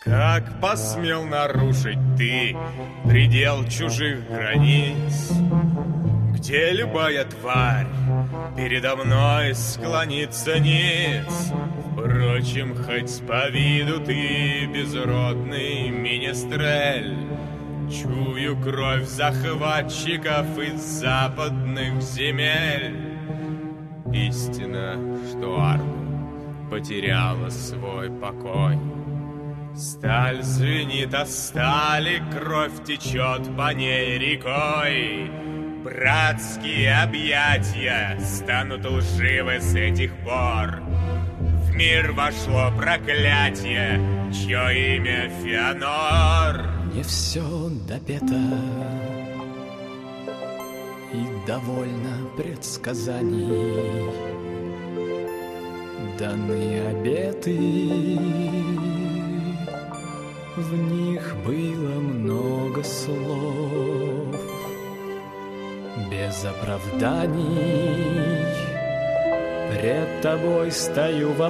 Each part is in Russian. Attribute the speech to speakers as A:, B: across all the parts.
A: Как посмел нарушить ты предел чужих границ, где любая тварь передо мной склонится ниц? Впрочем, хоть по виду ты безродный министрель, чую кровь захватчиков из западных земель. Истина, что Аргу потеряла свой покой. Сталь звенит о стали, кровь течет по ней рекой. Братские объятия станут лживы с этих пор. В мир вошло проклятие, чье имя Феонор.
B: Не все допето и довольно предсказаний. Даны обеты, в них было много слов. Без оправданий пред тобой стою во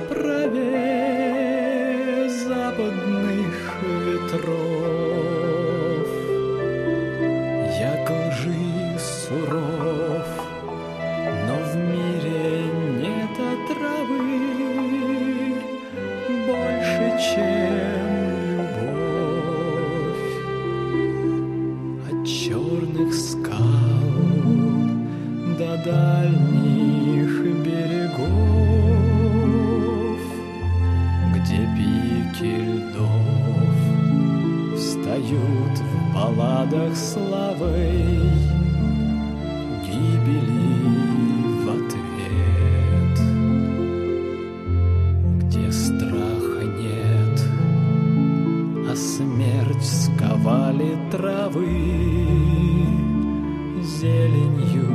B: праве западных ветров. Я к лжи суров, но в мире нет отравы больше, чем любовь. От черных скал до дальних берегов, где пики льдов встают в балладах славой гибели в ответ, где страха нет, а смерть сковали травы зеленью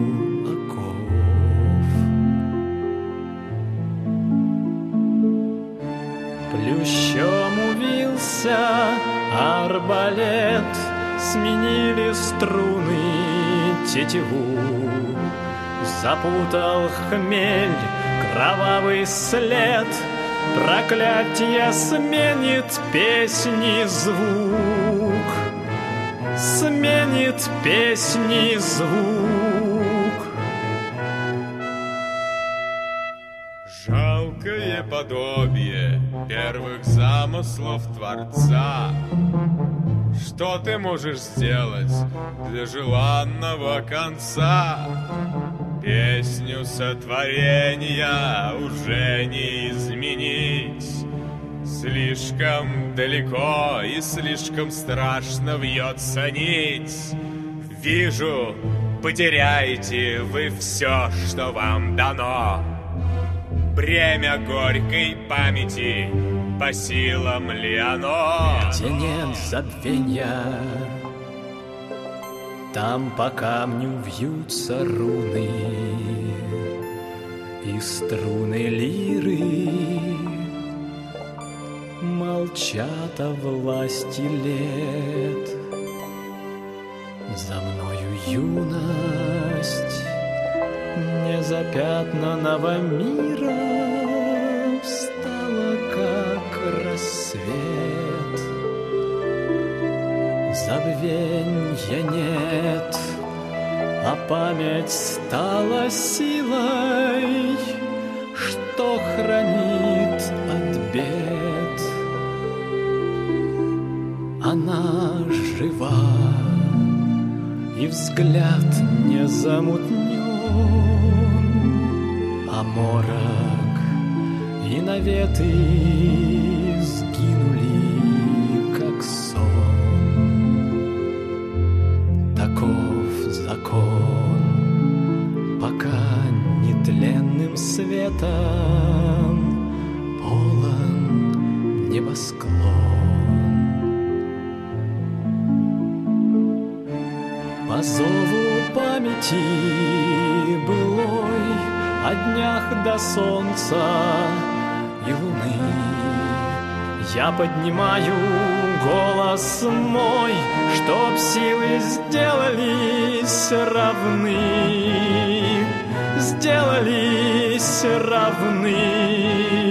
B: оков. Плющом увился арбалет, сменили струны тетиву. Запутал хмель кровавый след, проклятие сменит песни звук, сменит песни звук.
A: Жалкое подобие первых замыслов Творца. Что ты можешь сделать для желанного конца? Песню сотворения уже не изменить. Слишком далеко и слишком страшно вьется нить. Вижу, потеряете вы все, что вам дано. Бремя горькой памяти, по силам ли оно?
B: Где нет забвенья, там по камню вьются руны, и струны лиры молчат о власти лет. За мною юность незапятнанного мира встала, как рассвет. Забвенья нет, а память стала силой, что хранит от бед. Она жива, и взгляд не замутнен, а морок и наветы сгинули, как сон. Таков закон, пока нетленным светом полон небосклон. По зову памяти былой, о днях до солнца и луны, я поднимаю голос мой, чтоб силы сделались равны, сделались равны.